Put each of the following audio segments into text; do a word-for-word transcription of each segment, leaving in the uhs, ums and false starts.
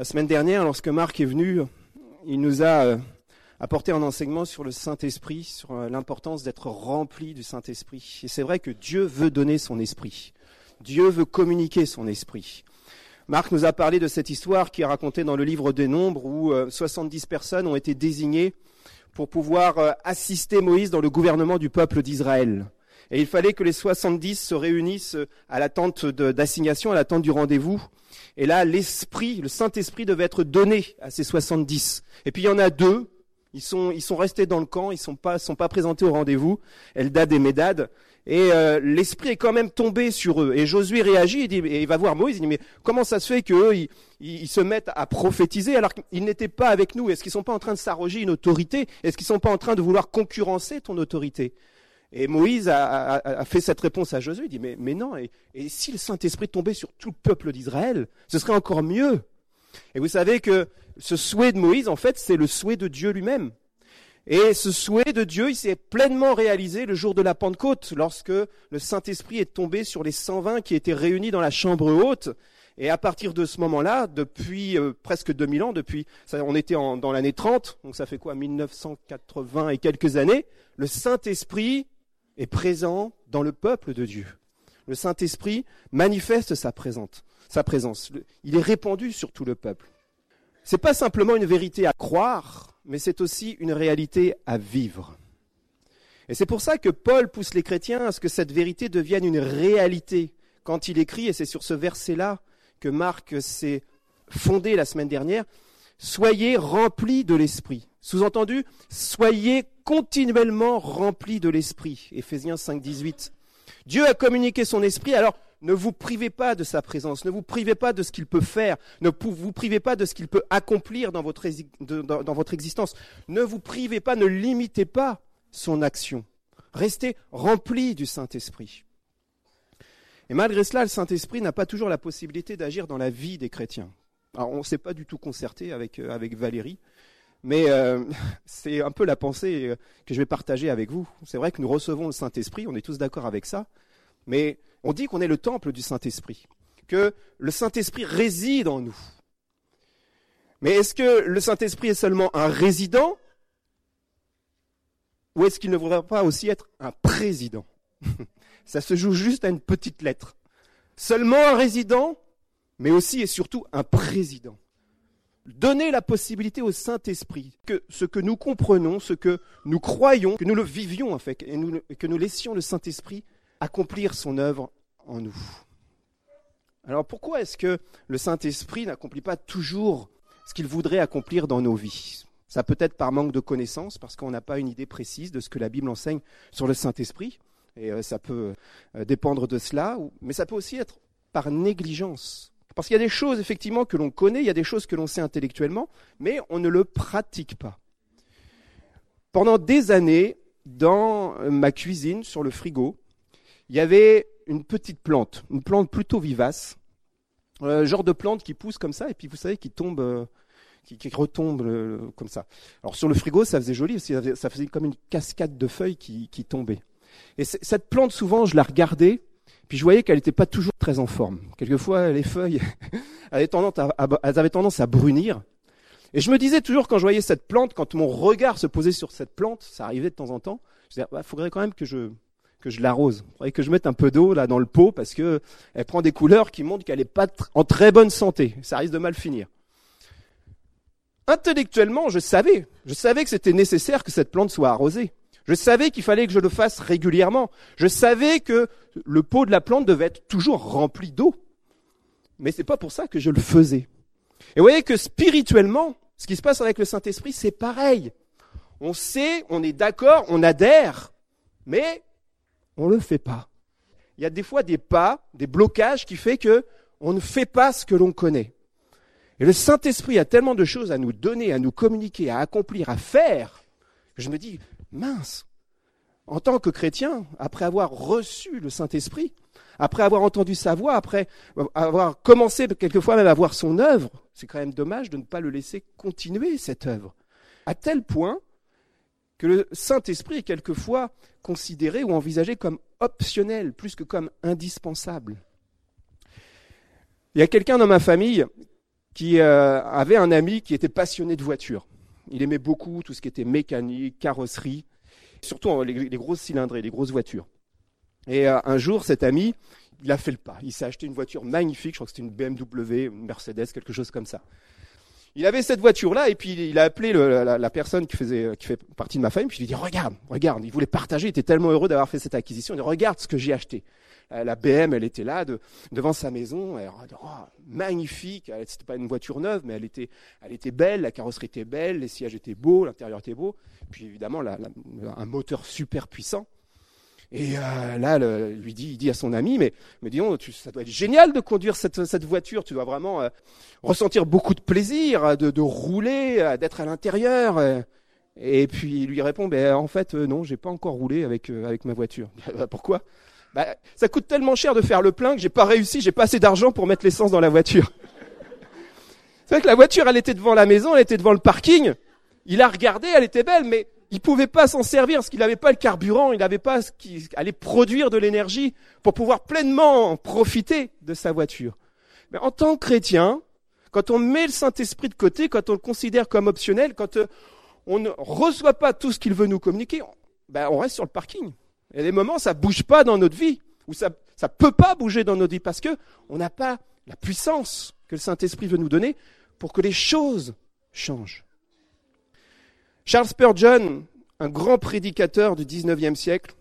La semaine dernière, lorsque Marc est venu, il nous a euh, apporté un enseignement sur le Saint-Esprit, sur euh, l'importance d'être rempli du Saint-Esprit. Et c'est vrai que Dieu veut donner son esprit. Dieu veut communiquer son esprit. Marc nous a parlé de cette histoire qui est racontée dans le livre des Nombres où euh, soixante-dix personnes ont été désignées pour pouvoir euh, assister Moïse dans le gouvernement du peuple d'Israël. Et il fallait que les soixante-dix se réunissent à la tente de, d'assignation, à la tente du rendez-vous. Et là, l'esprit, le Saint-Esprit devait être donné à ces soixante-dix. Et puis il y en a deux, ils sont, ils sont restés dans le camp, ils sont pas, sont pas présentés au rendez-vous, Eldad et Médad. Et euh, l'esprit est quand même tombé sur eux. Et Josué réagit, il dit, et il va voir Moïse, il dit, mais comment ça se fait qu'eux, ils, ils, ils se mettent à prophétiser alors qu'ils n'étaient pas avec nous? Est-ce qu'ils sont pas en train de s'arroger une autorité? Est-ce qu'ils sont pas en train de vouloir concurrencer ton autorité? Et Moïse a, a, a fait cette réponse à Josué, il dit, mais, mais non, et, et si le Saint-Esprit tombait sur tout le peuple d'Israël, ce serait encore mieux. Et vous savez que ce souhait de Moïse, en fait, c'est le souhait de Dieu lui-même. Et ce souhait de Dieu, il s'est pleinement réalisé le jour de la Pentecôte, lorsque le Saint-Esprit est tombé sur les cent vingt qui étaient réunis dans la chambre haute. Et à partir de ce moment-là, depuis euh, presque deux mille ans, depuis, ça, on était en, dans l'année trente, donc ça fait quoi, mille neuf cent quatre-vingts et quelques années, le Saint-Esprit est présent dans le peuple de Dieu. Le Saint-Esprit manifeste sa présence, sa présence. Il est répandu sur tout le peuple. C'est pas simplement une vérité à croire, mais c'est aussi une réalité à vivre. Et c'est pour ça que Paul pousse les chrétiens à ce que cette vérité devienne une réalité. Quand il écrit, et c'est sur ce verset-là que Marc s'est fondé la semaine dernière, « Soyez remplis de l'Esprit ». Sous-entendu, soyez continuellement remplis de l'Esprit. Éphésiens cinq, dix-huit. Dieu a communiqué son Esprit, alors ne vous privez pas de sa présence, ne vous privez pas de ce qu'il peut faire, ne vous privez pas de ce qu'il peut accomplir dans votre, de, dans, dans votre existence. Ne vous privez pas, ne limitez pas son action. Restez remplis du Saint-Esprit. Et malgré cela, le Saint-Esprit n'a pas toujours la possibilité d'agir dans la vie des chrétiens. Alors, on ne s'est pas du tout concerté avec, euh, avec Valérie, mais euh, c'est un peu la pensée euh, que je vais partager avec vous. C'est vrai que nous recevons le Saint-Esprit, on est tous d'accord avec ça, mais on dit qu'on est le temple du Saint-Esprit, que le Saint-Esprit réside en nous. Mais est-ce que le Saint-Esprit est seulement un résident, ou est-ce qu'il ne voudrait pas aussi être un président? Ça se joue juste à une petite lettre. Seulement un résident, mais aussi et surtout un président. Donner la possibilité au Saint-Esprit que ce que nous comprenons, ce que nous croyons, que nous le vivions en fait, et, nous, et que nous laissions le Saint-Esprit accomplir son œuvre en nous. Alors pourquoi est-ce que le Saint-Esprit n'accomplit pas toujours ce qu'il voudrait accomplir dans nos vies? Ça peut être par manque de connaissances, parce qu'on n'a pas une idée précise de ce que la Bible enseigne sur le Saint-Esprit, et euh, ça peut euh, dépendre de cela, ou, mais ça peut aussi être par négligence. Parce qu'il y a des choses effectivement que l'on connaît, il y a des choses que l'on sait intellectuellement, mais on ne le pratique pas. Pendant des années, dans ma cuisine, sur le frigo, il y avait une petite plante, une plante plutôt vivace, euh, genre de plante qui pousse comme ça, et puis vous savez, qui tombe, euh, qui, qui retombe euh, comme ça. Alors sur le frigo, ça faisait joli, parce que ça faisait comme une cascade de feuilles qui, qui tombaient. Et cette plante, souvent, je la regardais, puis je voyais qu'elle n'était pas toujours très en forme. Quelquefois, les feuilles avaient tendance à, à, elles avaient tendance à brunir. Et je me disais toujours, quand je voyais cette plante, quand mon regard se posait sur cette plante, ça arrivait de temps en temps, je disais, bah, faudrait quand même que je, que je l'arrose. Il faudrait que je mette un peu d'eau là dans le pot, parce que elle prend des couleurs qui montrent qu'elle n'est pas tr- en très bonne santé. Ça risque de mal finir. Intellectuellement, je savais. Je savais que c'était nécessaire que cette plante soit arrosée. Je savais qu'il fallait que je le fasse régulièrement. Je savais que le pot de la plante devait être toujours rempli d'eau. Mais c'est pas pour ça que je le faisais. Et vous voyez que spirituellement, ce qui se passe avec le Saint-Esprit, c'est pareil. On sait, on est d'accord, on adhère, mais on le fait pas. Il y a des fois des pas, des blocages qui fait que on ne fait pas ce que l'on connaît. Et le Saint-Esprit a tellement de choses à nous donner, à nous communiquer, à accomplir, à faire, que je me dis, mince, en tant que chrétien, après avoir reçu le Saint-Esprit, après avoir entendu sa voix, après avoir commencé quelquefois même à voir son œuvre, c'est quand même dommage de ne pas le laisser continuer cette œuvre. À tel point que le Saint-Esprit est quelquefois considéré ou envisagé comme optionnel, plus que comme indispensable. Il y a quelqu'un dans ma famille qui euh, avait un ami qui était passionné de voitures. Il aimait beaucoup tout ce qui était mécanique, carrosserie, surtout les, les grosses cylindrées, les grosses voitures. Et euh, un jour, cet ami, il a fait le pas. Il s'est acheté une voiture magnifique, je crois que c'était une B M W, une Mercedes, quelque chose comme ça. Il avait cette voiture-là et puis il a appelé le, la, la personne qui faisait, qui fait partie de ma famille, puis il lui dit « Regarde, regarde », il voulait partager, il était tellement heureux d'avoir fait cette acquisition, il dit « Regarde ce que j'ai acheté ». La B M, elle était là, de, devant sa maison, elle, oh, magnifique, c'était pas une voiture neuve, mais elle était, elle était belle, la carrosserie était belle, les sièges étaient beaux, l'intérieur était beau, puis évidemment la, la, un moteur super puissant. Et euh, là, le, lui dit, il dit à son ami, mais, mais disons, tu, ça doit être génial de conduire cette, cette voiture, tu dois vraiment euh, ressentir beaucoup de plaisir, de, de rouler, d'être à l'intérieur. Euh. Et puis il lui répond, ben en fait euh, non, j'ai pas encore roulé avec euh, avec ma voiture. Pourquoi ? Bah, ça coûte tellement cher de faire le plein que j'ai pas réussi, j'ai pas assez d'argent pour mettre l'essence dans la voiture. C'est vrai que la voiture, elle était devant la maison, elle était devant le parking. Il a regardé, elle était belle, mais il pouvait pas s'en servir parce qu'il n'avait pas le carburant, il n'avait pas ce qui allait produire de l'énergie pour pouvoir pleinement profiter de sa voiture. Mais en tant que chrétien, quand on met le Saint-Esprit de côté, quand on le considère comme optionnel, quand on ne reçoit pas tout ce qu'il veut nous communiquer, ben on reste sur le parking. Il y a des moments, ça bouge pas dans notre vie, ou ça ça peut pas bouger dans notre vie parce que on n'a pas la puissance que le Saint-Esprit veut nous donner pour que les choses changent. Charles Spurgeon, un grand prédicateur du dix-neuvième siècle,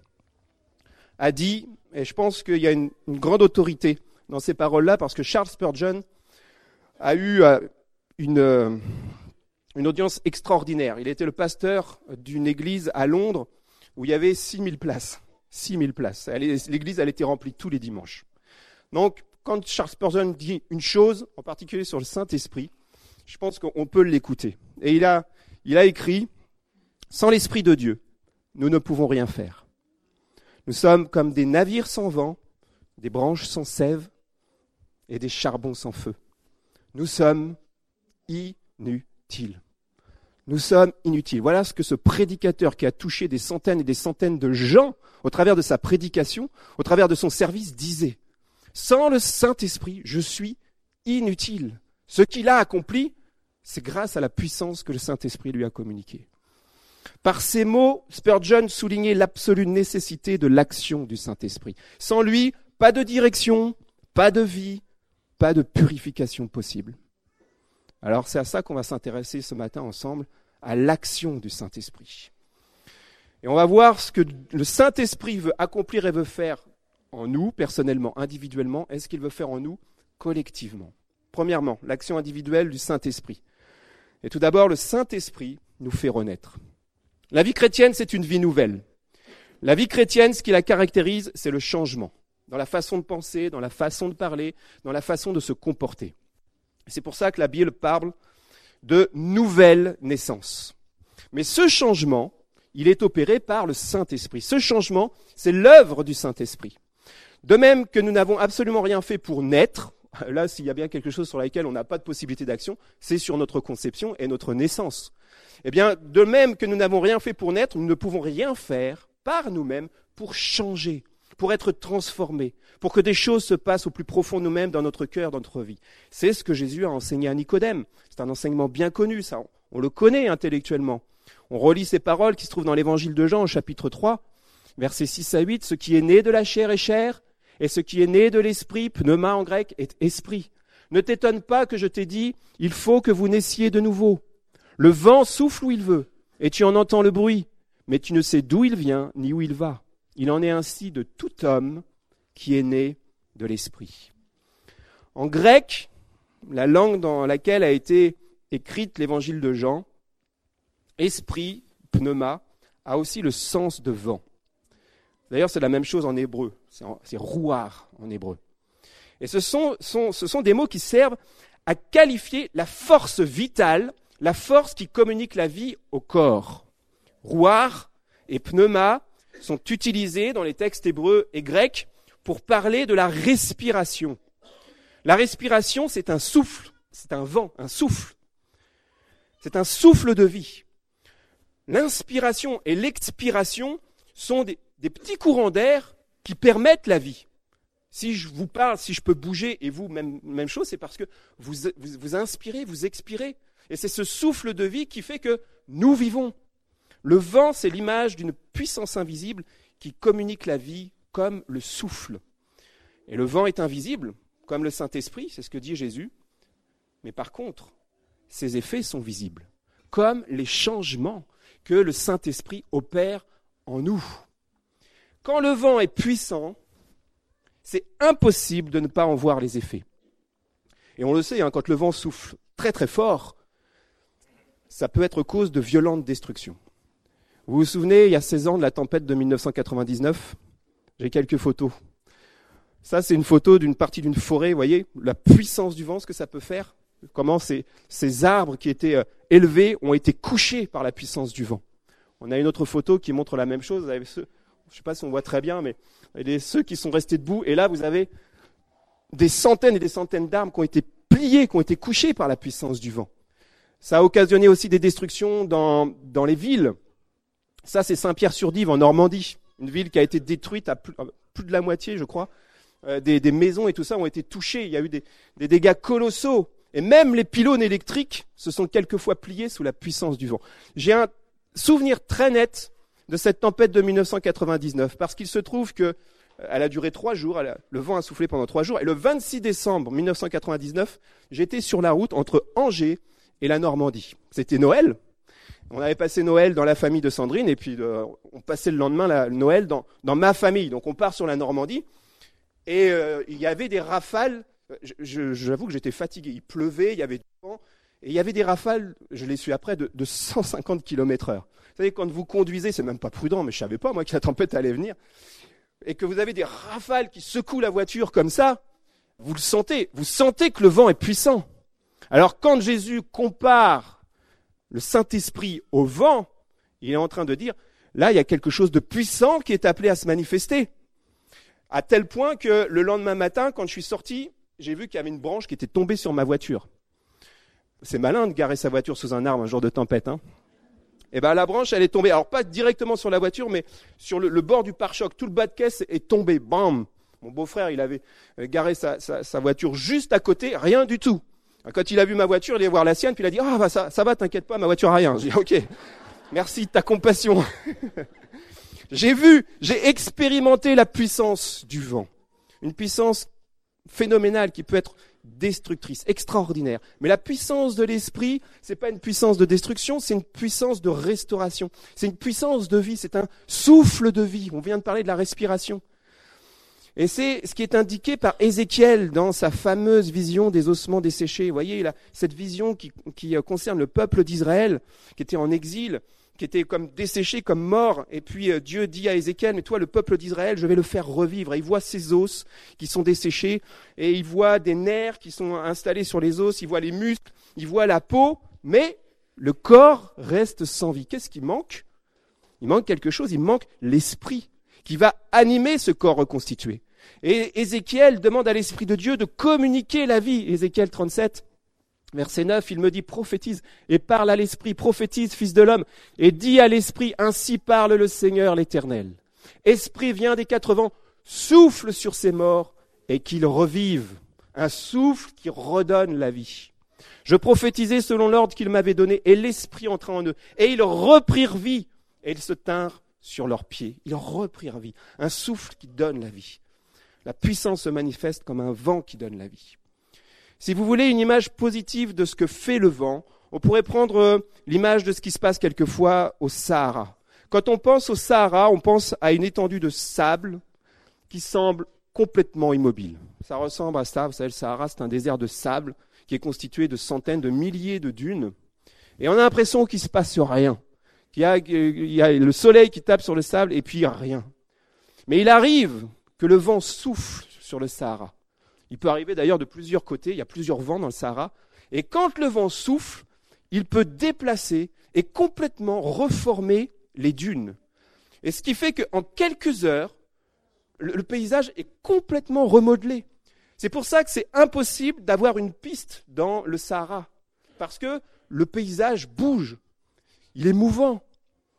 a dit, et je pense qu'il y a une, une grande autorité dans ces paroles-là, parce que Charles Spurgeon a eu euh, une, euh, une audience extraordinaire. Il était le pasteur d'une église à Londres où il y avait six mille places. six mille places. L'église, elle était remplie tous les dimanches. Donc, quand Charles Spurgeon dit une chose, en particulier sur le Saint-Esprit, je pense qu'on peut l'écouter. Et il a, il a écrit, « Sans l'Esprit de Dieu, nous ne pouvons rien faire. Nous sommes comme des navires sans vent, des branches sans sève et des charbons sans feu. Nous sommes inutiles. Nous sommes inutiles. » Voilà ce que ce prédicateur qui a touché des centaines et des centaines de gens au travers de sa prédication, au travers de son service, disait. Sans le Saint-Esprit, je suis inutile. Ce qu'il a accompli, c'est grâce à la puissance que le Saint-Esprit lui a communiquée. Par ces mots, Spurgeon soulignait l'absolue nécessité de l'action du Saint-Esprit. Sans lui, pas de direction, pas de vie, pas de purification possible. Alors c'est à ça qu'on va s'intéresser ce matin ensemble, à l'action du Saint-Esprit. Et on va voir ce que le Saint-Esprit veut accomplir et veut faire en nous, personnellement, individuellement, et ce qu'il veut faire en nous, collectivement. Premièrement, l'action individuelle du Saint-Esprit. Et tout d'abord, le Saint-Esprit nous fait renaître. La vie chrétienne, c'est une vie nouvelle. La vie chrétienne, ce qui la caractérise, c'est le changement. Dans la façon de penser, dans la façon de parler, dans la façon de se comporter. C'est pour ça que la Bible parle de nouvelle naissance. Mais ce changement, il est opéré par le Saint-Esprit. Ce changement, c'est l'œuvre du Saint-Esprit. De même que nous n'avons absolument rien fait pour naître, là, s'il y a bien quelque chose sur laquelle on n'a pas de possibilité d'action, c'est sur notre conception et notre naissance. Eh bien, de même que nous n'avons rien fait pour naître, nous ne pouvons rien faire par nous-mêmes pour changer, pour être transformés, pour que des choses se passent au plus profond de nous-mêmes, dans notre cœur, dans notre vie. C'est ce que Jésus a enseigné à Nicodème. C'est un enseignement bien connu, ça. On le connaît intellectuellement. On relit ces paroles qui se trouvent dans l'évangile de Jean, au chapitre trois, versets six à huit. Ce qui est né de la chair est chair, et ce qui est né de l'esprit, pneuma en grec, est esprit. Ne t'étonne pas que je t'ai dit, il faut que vous naissiez de nouveau. Le vent souffle où il veut, et tu en entends le bruit, mais tu ne sais d'où il vient, ni où il va. Il en est ainsi de tout homme qui est né de l'esprit. En grec, la langue dans laquelle a été écrite l'évangile de Jean, esprit, pneuma, a aussi le sens de vent. D'ailleurs, c'est la même chose en hébreu. C'est, en, c'est rouar en hébreu. Et ce sont, sont, ce sont des mots qui servent à qualifier la force vitale, la force qui communique la vie au corps. Rouar et pneuma sont utilisés dans les textes hébreux et grecs pour parler de la respiration. La respiration, c'est un souffle, c'est un vent, un souffle. C'est un souffle de vie. L'inspiration et l'expiration sont des, des petits courants d'air qui permettent la vie. Si je vous parle, si je peux bouger, et vous, même, même chose, c'est parce que vous, vous vous inspirez, vous expirez. Et c'est ce souffle de vie qui fait que nous vivons. Le vent, c'est l'image d'une puissance invisible qui communique la vie comme le souffle. Et le vent est invisible, comme le Saint-Esprit, c'est ce que dit Jésus. Mais par contre, ses effets sont visibles, comme les changements que le Saint-Esprit opère en nous. Quand le vent est puissant, c'est impossible de ne pas en voir les effets. Et on le sait, hein, quand le vent souffle très très fort, ça peut être cause de violentes destructions. Vous vous souvenez, il y a seize ans, de la tempête de mille neuf cent quatre-vingt-dix-neuf? J'ai quelques photos. Ça, c'est une photo d'une partie d'une forêt, vous voyez, la puissance du vent, ce que ça peut faire. Comment ces, ces arbres qui étaient euh, élevés ont été couchés par la puissance du vent. On a une autre photo qui montre la même chose. Vous avez ceux, je ne sais pas si on voit très bien, mais il y a ceux qui sont restés debout. Et là, vous avez des centaines et des centaines d'arbres qui ont été pliés, qui ont été couchés par la puissance du vent. Ça a occasionné aussi des destructions dans, dans les villes. Ça, c'est Saint-Pierre-sur-Dive, en Normandie. Une ville qui a été détruite à plus, plus de la moitié, je crois. Euh, des, des maisons et tout ça ont été touchées. Il y a eu des, des dégâts colossaux. Et même les pylônes électriques se sont quelquefois pliés sous la puissance du vent. J'ai un souvenir très net de cette tempête de mille neuf cent quatre-vingt-dix-neuf, parce qu'il se trouve que elle a duré trois jours, elle a, le vent a soufflé pendant trois jours, et le vingt-six décembre mille neuf cent quatre-vingt-dix-neuf, j'étais sur la route entre Angers et la Normandie. C'était Noël. On avait passé Noël dans la famille de Sandrine, et puis euh, on passait le lendemain la, Noël dans, dans ma famille. Donc on part sur la Normandie, et euh, il y avait des rafales. Je, je, j'avoue que j'étais fatigué. Il pleuvait, il y avait du vent, et il y avait des rafales, je l'ai su après, de, de cent cinquante kilomètres heure. Vous savez, quand vous conduisez, c'est même pas prudent, mais je savais pas, moi, que la tempête allait venir, et que vous avez des rafales qui secouent la voiture comme ça, vous le sentez. Vous sentez que le vent est puissant. Alors, quand Jésus compare le Saint-Esprit au vent, il est en train de dire, là, il y a quelque chose de puissant qui est appelé à se manifester. À tel point que le lendemain matin, quand je suis sorti, j'ai vu qu'il y avait une branche qui était tombée sur ma voiture. C'est malin de garer sa voiture sous un arbre un jour de tempête, hein. Et ben la branche, elle est tombée. Alors pas directement sur la voiture, mais sur le, le bord du pare-choc. Tout le bas de caisse est tombé. Bam. Mon beau-frère, il avait garé sa, sa, sa voiture juste à côté, rien du tout. Quand il a vu ma voiture, il est voir la sienne, puis il a dit, ah bah ça, ça va, t'inquiète pas, ma voiture a rien. J'ai dit, ok, merci de ta compassion. J'ai vu, j'ai expérimenté la puissance du vent. Une puissance phénoménale qui peut être destructrice, extraordinaire. Mais la puissance de l'esprit, c'est pas une puissance de destruction, c'est une puissance de restauration. C'est une puissance de vie, c'est un souffle de vie. On vient de parler de la respiration. Et c'est ce qui est indiqué par Ézéchiel dans sa fameuse vision des ossements desséchés. Vous voyez, là, cette vision qui, qui concerne le peuple d'Israël, qui était en exil, qui était comme desséché, comme mort. Et puis euh, Dieu dit à Ézéchiel, mais toi, le peuple d'Israël, je vais le faire revivre. Et il voit ses os qui sont desséchés, et il voit des nerfs qui sont installés sur les os, il voit les muscles, il voit la peau, mais le corps reste sans vie. Qu'est-ce qui manque? Il manque quelque chose, il manque l'esprit qui va animer ce corps reconstitué. Et Ézéchiel demande à l'Esprit de Dieu de communiquer la vie. Ézéchiel trente-sept, verset neuf, il me dit, prophétise et parle à l'Esprit, prophétise, fils de l'homme, et dis à l'Esprit, ainsi parle le Seigneur l'Éternel. Esprit vient des quatre vents, souffle sur ces morts et qu'ils revivent. Un souffle qui redonne la vie. Je prophétisais selon l'ordre qu'il m'avait donné, et l'Esprit entra en eux, et ils reprirent vie, et ils se tinrent sur leurs pieds. Ils reprirent vie. Un souffle qui donne la vie. La puissance se manifeste comme un vent qui donne la vie. Si vous voulez une image positive de ce que fait le vent, on pourrait prendre l'image de ce qui se passe quelquefois au Sahara. Quand on pense au Sahara, on pense à une étendue de sable qui semble complètement immobile. Ça ressemble à ça. Vous savez, le Sahara, c'est un désert de sable qui est constitué de centaines, de milliers de dunes. Et on a l'impression qu'il ne se passe rien. Qu'il y a, il y a le soleil qui tape sur le sable et puis rien. Mais il arrive que le vent souffle sur le Sahara. Il peut arriver d'ailleurs de plusieurs côtés, il y a plusieurs vents dans le Sahara. Et quand le vent souffle, il peut déplacer et complètement reformer les dunes. Et ce qui fait qu'en quelques heures, le, le paysage est complètement remodelé. C'est pour ça que c'est impossible d'avoir une piste dans le Sahara. Parce que le paysage bouge. Il est mouvant.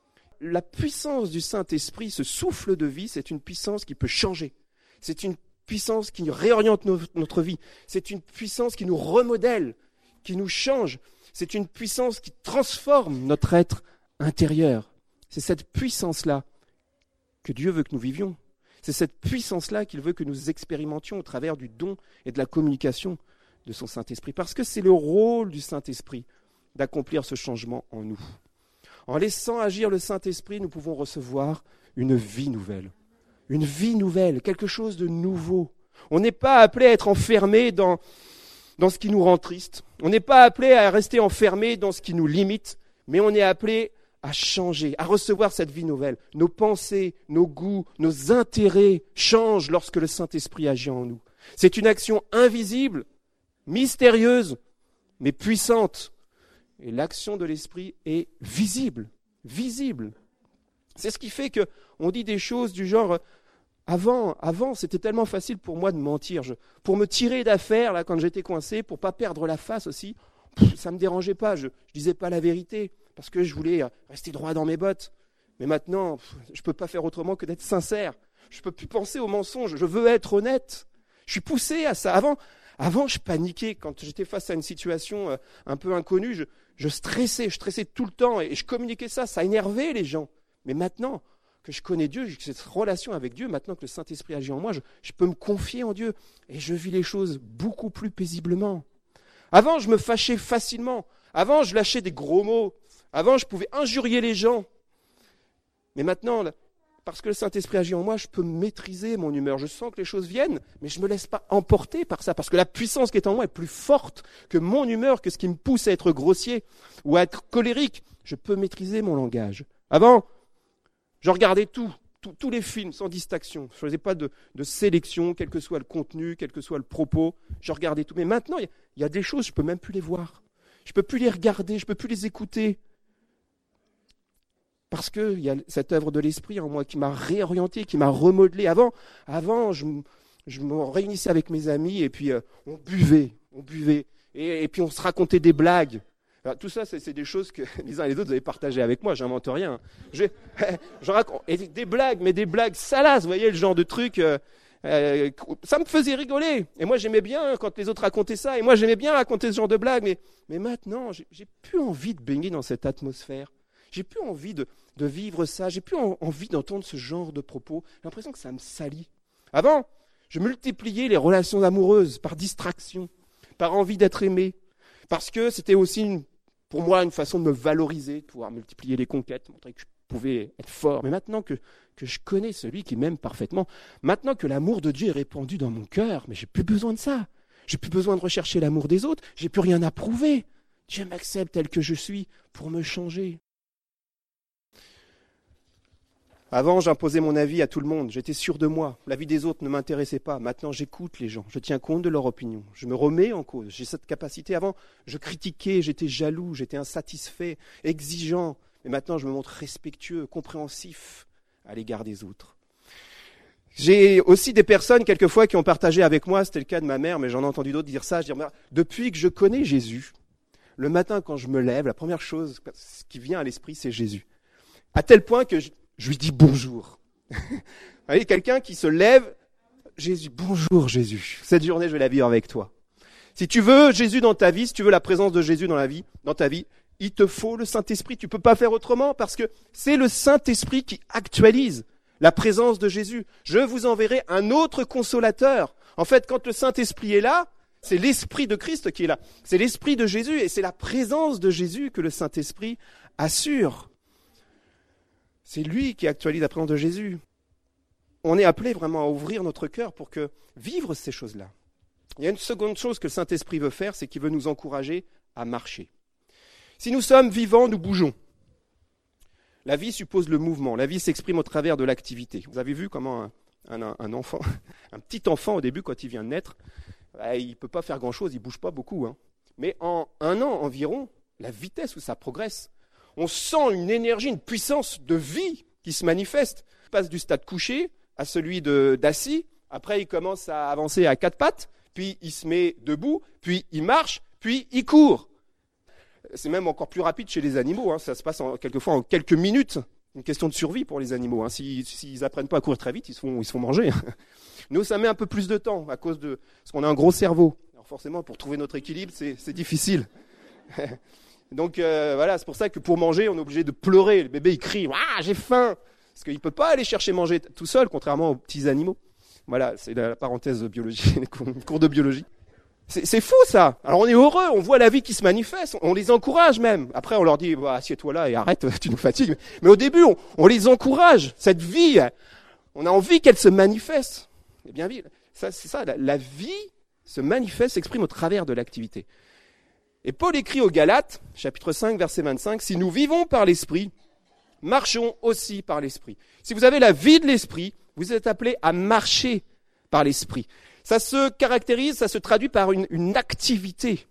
La puissance du Saint-Esprit, ce souffle de vie, c'est une puissance qui peut changer. C'est une puissance qui réoriente no- notre vie. C'est une puissance qui nous remodèle, qui nous change. C'est une puissance qui transforme notre être intérieur. C'est cette puissance-là que Dieu veut que nous vivions. C'est cette puissance-là qu'il veut que nous expérimentions au travers du don et de la communication de son Saint-Esprit. Parce que c'est le rôle du Saint-Esprit d'accomplir ce changement en nous. En laissant agir le Saint-Esprit, nous pouvons recevoir une vie nouvelle. Une vie nouvelle, quelque chose de nouveau. On n'est pas appelé à être enfermé dans, dans ce qui nous rend triste. On n'est pas appelé à rester enfermé dans ce qui nous limite, mais on est appelé à changer, à recevoir cette vie nouvelle. Nos pensées, nos goûts, nos intérêts changent lorsque le Saint-Esprit agit en nous. C'est une action invisible, mystérieuse, mais puissante. Et l'action de l'Esprit est visible, visible. C'est ce qui fait qu'on dit des choses du genre... Avant, avant, c'était tellement facile pour moi de mentir. Je, pour me tirer d'affaire, là, quand j'étais coincé, pour pas perdre la face aussi, pff, ça me dérangeait pas. Je, je disais pas la vérité parce que je voulais rester droit dans mes bottes. Mais maintenant, pff, je peux pas faire autrement que d'être sincère. Je peux plus penser au mensonge. Je veux être honnête. Je suis poussé à ça. Avant, avant, je paniquais quand j'étais face à une situation euh, un peu inconnue. Je, je stressais, je stressais tout le temps et je communiquais ça. Ça énervait les gens. Mais maintenant que je connais Dieu, j'ai cette relation avec Dieu, maintenant que le Saint-Esprit agit en moi, je, je peux me confier en Dieu et je vis les choses beaucoup plus paisiblement. Avant, je me fâchais facilement. Avant, je lâchais des gros mots. Avant, je pouvais injurier les gens. Mais maintenant, parce que le Saint-Esprit agit en moi, je peux maîtriser mon humeur. Je sens que les choses viennent, mais je ne me laisse pas emporter par ça, parce que la puissance qui est en moi est plus forte que mon humeur, que ce qui me pousse à être grossier ou à être colérique. Je peux maîtriser mon langage. Avant, je regardais tout, tout, tous les films sans distinction. Je ne faisais pas de, de sélection, quel que soit le contenu, quel que soit le propos. Je regardais tout. Mais maintenant, il y, y a des choses, je ne peux même plus les voir. Je ne peux plus les regarder, je ne peux plus les écouter. Parce qu'il y a cette œuvre de l'Esprit en moi qui m'a réorienté, qui m'a remodelé. Avant, avant je, je me réunissais avec mes amis et puis euh, on buvait, on buvait. Et, et puis on se racontait des blagues. Alors, tout ça, c'est, c'est des choses que les uns et les autres, vous avez partagées avec moi, j'invente rien. Je, je raconte et des blagues, mais des blagues salaces, vous voyez, le genre de truc, euh, euh, ça me faisait rigoler. Et moi, j'aimais bien quand les autres racontaient ça, et moi, j'aimais bien raconter ce genre de blagues, mais, mais maintenant, j'ai, j'ai plus envie de baigner dans cette atmosphère. J'ai plus envie de, de vivre ça, j'ai plus en, envie d'entendre ce genre de propos. J'ai l'impression que ça me salit. Avant, je multipliais les relations amoureuses par distraction, par envie d'être aimé, parce que c'était aussi une pour moi, une façon de me valoriser, de pouvoir multiplier les conquêtes, montrer que je pouvais être fort. Mais maintenant que, que je connais celui qui m'aime parfaitement, maintenant que l'amour de Dieu est répandu dans mon cœur, mais j'ai plus besoin de ça. J'ai plus besoin de rechercher l'amour des autres. J'ai plus rien à prouver. Dieu m'accepte tel que je suis pour me changer. Avant, j'imposais mon avis à tout le monde. J'étais sûr de moi. L'avis des autres ne m'intéressait pas. Maintenant, j'écoute les gens. Je tiens compte de leur opinion. Je me remets en cause. J'ai cette capacité. Avant, je critiquais, j'étais jaloux, j'étais insatisfait, exigeant. Mais maintenant, je me montre respectueux, compréhensif à l'égard des autres. J'ai aussi des personnes, quelquefois, qui ont partagé avec moi, c'était le cas de ma mère, mais j'en ai entendu d'autres dire ça. Je dis, depuis que je connais Jésus, le matin, quand je me lève, la première chose qui vient à l'esprit, c'est Jésus. À tel point que je, je lui dis bonjour. Vous voyez, quelqu'un qui se lève, Jésus, bonjour Jésus. Cette journée, je vais la vivre avec toi. Si tu veux Jésus dans ta vie, si tu veux la présence de Jésus dans la vie, dans ta vie, il te faut le Saint-Esprit. Tu peux pas faire autrement parce que c'est le Saint-Esprit qui actualise la présence de Jésus. Je vous enverrai un autre consolateur. En fait, quand le Saint-Esprit est là, c'est l'Esprit de Christ qui est là. C'est l'Esprit de Jésus et c'est la présence de Jésus que le Saint-Esprit assure. C'est lui qui actualise la présence de Jésus. On est appelé vraiment à ouvrir notre cœur pour que vivre ces choses-là. Il y a une seconde chose que le Saint-Esprit veut faire, c'est qu'il veut nous encourager à marcher. Si nous sommes vivants, nous bougeons. La vie suppose le mouvement. La vie s'exprime au travers de l'activité. Vous avez vu comment un, un, un enfant, un petit enfant au début, quand il vient de naître, il ne peut pas faire grand-chose, il ne bouge pas beaucoup. Hein. Mais en un an environ, la vitesse où ça progresse, on sent une énergie, une puissance de vie qui se manifeste. Il passe du stade couché à celui de, d'assis. Après, il commence à avancer à quatre pattes. Puis, il se met debout. Puis, il marche. Puis, il court. C'est même encore plus rapide chez les animaux. Hein. Ça se passe en, quelquefois en quelques minutes. Une question de survie pour les animaux. Hein. S'ils, s'ils apprennent pas à courir très vite, ils se font, ils se font manger. Nous, ça met un peu plus de temps à cause de parce qu'on a un gros cerveau. Alors forcément, pour trouver notre équilibre, c'est, c'est difficile. Donc euh, voilà, c'est pour ça que pour manger, on est obligé de pleurer. Le bébé, il crie, ah, j'ai faim, parce qu'il peut pas aller chercher manger tout seul, contrairement aux petits animaux. Voilà, c'est la parenthèse de biologie, les cours, cours de biologie. C'est, c'est fou ça. Alors on est heureux, on voit la vie qui se manifeste, on les encourage même. Après on leur dit bah, assieds-toi là et arrête, tu nous fatigues. Mais au début on, on les encourage. Cette vie, on a envie qu'elle se manifeste. Eh bien ça, c'est ça. La, la vie se manifeste, s'exprime au travers de l'activité. Et Paul écrit aux Galates, chapitre cinq, verset vingt-cinq, si nous vivons par l'esprit, marchons aussi par l'esprit. Si vous avez la vie de l'esprit, vous êtes appelés à marcher par l'esprit. Ça se caractérise, ça se traduit par une, une activité.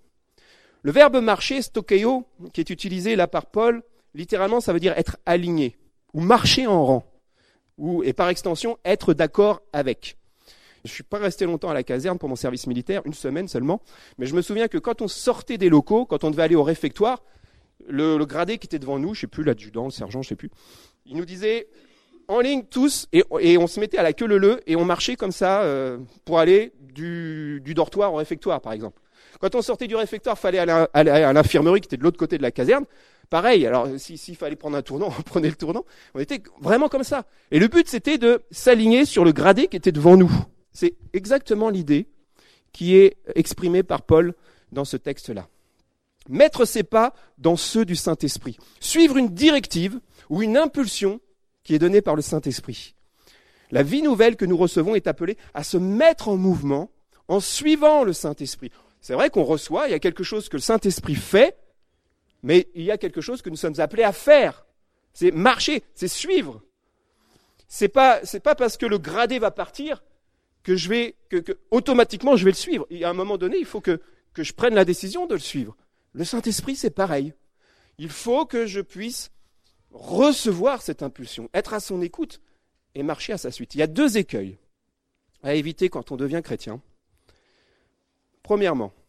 Le verbe marcher, stokeo, qui est utilisé là par Paul, littéralement ça veut dire être aligné, ou marcher en rang, ou, et par extension, être d'accord avec. Je ne suis pas resté longtemps à la caserne pour mon service militaire, une semaine seulement, mais je me souviens que quand on sortait des locaux, quand on devait aller au réfectoire, le, le gradé qui était devant nous, je ne sais plus, l'adjudant, le sergent, je ne sais plus, il nous disait en ligne tous, et, et on se mettait à la queue leu-leu, et on marchait comme ça euh, pour aller du, du dortoir au réfectoire, par exemple. Quand on sortait du réfectoire, il fallait aller, aller à l'infirmerie qui était de l'autre côté de la caserne. Pareil, alors s'il si fallait prendre un tournant, on prenait le tournant. On était vraiment comme ça. Et le but, c'était de s'aligner sur le gradé qui était devant nous. C'est exactement l'idée qui est exprimée par Paul dans ce texte-là. Mettre ses pas dans ceux du Saint-Esprit. Suivre une directive ou une impulsion qui est donnée par le Saint-Esprit. La vie nouvelle que nous recevons est appelée à se mettre en mouvement en suivant le Saint-Esprit. C'est vrai qu'on reçoit, il y a quelque chose que le Saint-Esprit fait, mais il y a quelque chose que nous sommes appelés à faire. C'est marcher, c'est suivre. C'est pas, c'est pas parce que le gradé va partir que je vais, que, que automatiquement je vais le suivre. Et à un moment donné, il faut que, que je prenne la décision de le suivre. Le Saint-Esprit, c'est pareil. Il faut que je puisse recevoir cette impulsion, être à son écoute et marcher à sa suite. Il y a deux écueils à éviter quand on devient chrétien. Premièrement,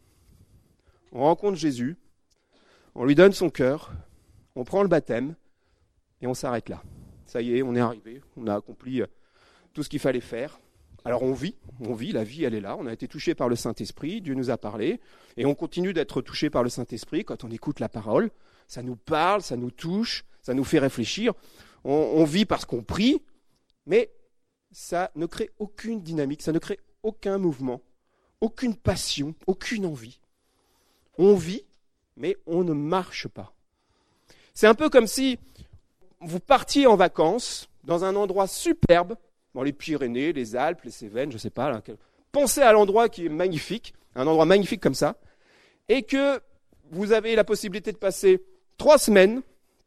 on rencontre Jésus, on lui donne son cœur, on prend le baptême et on s'arrête là. Ça y est, on est arrivé, on a accompli tout ce qu'il fallait faire. Alors on vit, on vit, la vie elle est là, on a été touché par le Saint-Esprit, Dieu nous a parlé, et on continue d'être touché par le Saint-Esprit quand on écoute la parole. Ça nous parle, ça nous touche, ça nous fait réfléchir. On, on vit parce qu'on prie, mais ça ne crée aucune dynamique, ça ne crée aucun mouvement, aucune passion, aucune envie. On vit, mais on ne marche pas. C'est un peu comme si vous partiez en vacances dans un endroit superbe, dans les Pyrénées, les Alpes, les Cévennes, je ne sais pas. Là, pensez à l'endroit qui est magnifique, un endroit magnifique comme ça, et que vous avez la possibilité de passer trois semaines,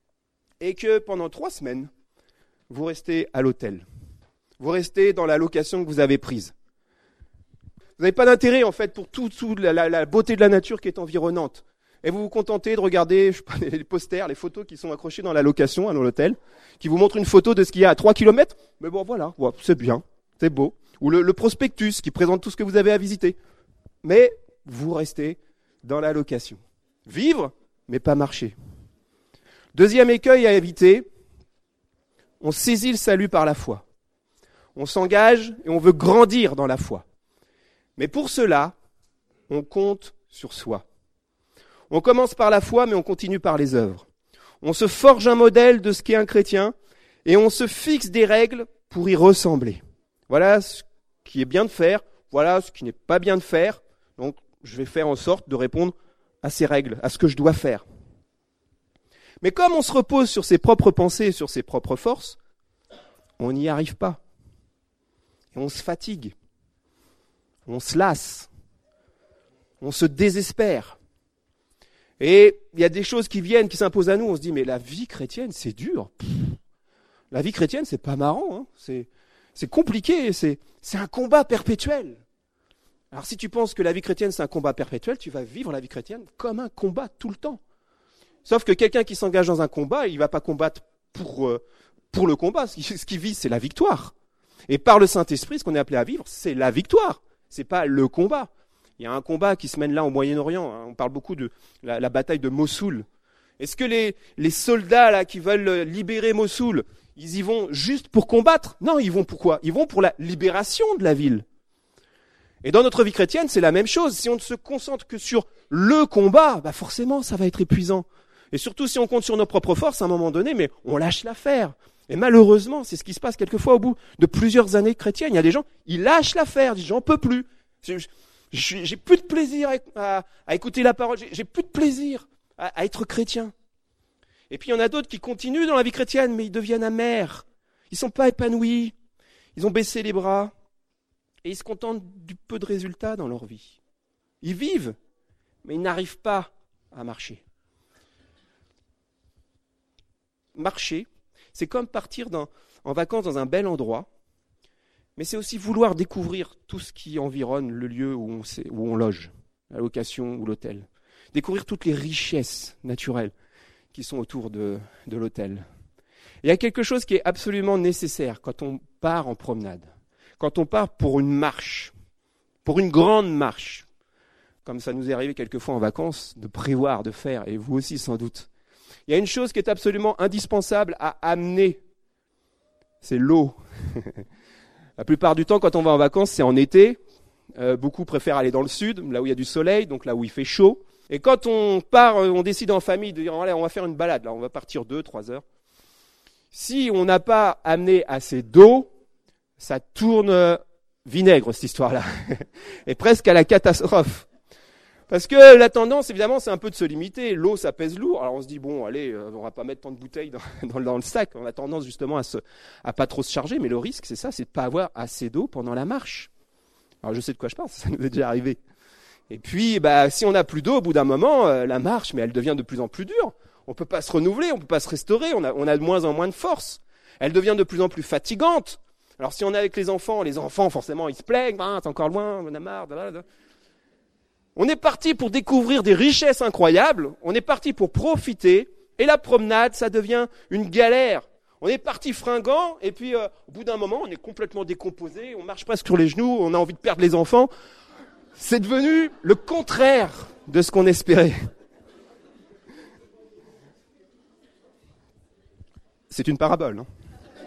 et que pendant trois semaines, vous restez à l'hôtel. Vous restez dans la location que vous avez prise. Vous n'avez pas d'intérêt, en fait, pour toute tout la, la, la beauté de la nature qui est environnante. Et vous vous contentez de regarder je sais pas, les posters, les photos qui sont accrochées dans la location, dans l'hôtel, qui vous montrent une photo de ce qu'il y a à trois kilomètres. Mais bon, voilà, ouais, c'est bien, c'est beau. Ou le, le prospectus qui présente tout ce que vous avez à visiter. Mais vous restez dans la location. Vivre, mais pas marcher. Deuxième écueil à éviter, on saisit le salut par la foi. On s'engage et on veut grandir dans la foi. Mais pour cela, on compte sur soi. On commence par la foi, mais on continue par les œuvres. On se forge un modèle de ce qu'est un chrétien et on se fixe des règles pour y ressembler. Voilà ce qui est bien de faire, voilà ce qui n'est pas bien de faire. Donc, je vais faire en sorte de répondre à ces règles, à ce que je dois faire. Mais comme on se repose sur ses propres pensées et sur ses propres forces, on n'y arrive pas. Et on se fatigue. On se lasse. On se désespère. Et il y a des choses qui viennent, qui s'imposent à nous. On se dit, mais la vie chrétienne, c'est dur. Pff, la vie chrétienne, c'est pas marrant. Hein. C'est, c'est compliqué. C'est, c'est un combat perpétuel. Alors si tu penses que la vie chrétienne, c'est un combat perpétuel, tu vas vivre la vie chrétienne comme un combat tout le temps. Sauf que quelqu'un qui s'engage dans un combat, il ne va pas combattre pour, euh, pour le combat. Ce qu'il, ce qu'il vise, c'est la victoire. Et par le Saint-Esprit, ce qu'on est appelé à vivre, c'est la victoire. C'est pas le combat. Il y a un combat qui se mène là au Moyen-Orient. Hein. On parle beaucoup de la, la bataille de Mossoul. Est-ce que les, les soldats là qui veulent libérer Mossoul, ils y vont juste pour combattre? Non, ils vont pour quoi? Ils vont pour la libération de la ville. Et dans notre vie chrétienne, c'est la même chose. Si on ne se concentre que sur le combat, bah forcément, ça va être épuisant. Et surtout, si on compte sur nos propres forces, à un moment donné, mais on lâche l'affaire. Et malheureusement, c'est ce qui se passe quelquefois au bout de plusieurs années chrétiennes. Il y a des gens, ils lâchent l'affaire, ils disent, j'en peux plus. J'ai, j'ai, j'ai plus de plaisir à, à, à écouter la parole, j'ai, j'ai plus de plaisir à, à être chrétien. Et puis il y en a d'autres qui continuent dans la vie chrétienne, mais ils deviennent amers. Ils sont pas épanouis. Ils ont baissé les bras. Et ils se contentent du peu de résultats dans leur vie. Ils vivent, mais ils n'arrivent pas à marcher. Marcher, c'est comme partir dans, en vacances dans un bel endroit, mais c'est aussi vouloir découvrir tout ce qui environne le lieu où on, sait, où on loge, la location ou l'hôtel. Découvrir toutes les richesses naturelles qui sont autour de, de l'hôtel. Il y a quelque chose qui est absolument nécessaire quand on part en promenade, quand on part pour une marche, pour une grande marche, comme ça nous est arrivé quelquefois en vacances, de prévoir, de faire, et vous aussi sans doute. Il y a une chose qui est absolument indispensable à amener, c'est l'eau. La plupart du temps, quand on va en vacances, c'est en été. Euh, beaucoup préfèrent aller dans le sud, là où il y a du soleil, donc là où il fait chaud. Et quand on part, on décide en famille de dire, allez, on va faire une balade, là, on va partir deux, trois heures. Si on n'a pas amené assez d'eau, ça tourne vinaigre, cette histoire-là. Et presque à la catastrophe. Parce que la tendance, évidemment, c'est un peu de se limiter. L'eau, ça pèse lourd. Alors on se dit, bon, allez, on va pas mettre tant de bouteilles dans, dans, dans le sac. On a tendance justement à se, à pas trop se charger. Mais le risque, c'est ça, c'est de pas avoir assez d'eau pendant la marche. Alors je sais de quoi je parle, ça nous est déjà arrivé. Et puis, bah, si on n'a plus d'eau, au bout d'un moment, euh, la marche, mais elle devient de plus en plus dure. On peut pas se renouveler, on peut pas se restaurer, on a, on a de moins en moins de force. Elle devient de plus en plus fatigante. Alors si on est avec les enfants, les enfants, forcément, ils se plaignent, ah, t'es encore loin, on a marre, blablabla. On est parti pour découvrir des richesses incroyables, on est parti pour profiter, et la promenade, ça devient une galère. On est parti fringant, et puis euh, au bout d'un moment, on est complètement décomposé, on marche presque sur les genoux, on a envie de perdre les enfants. C'est devenu le contraire de ce qu'on espérait. C'est une parabole, non ?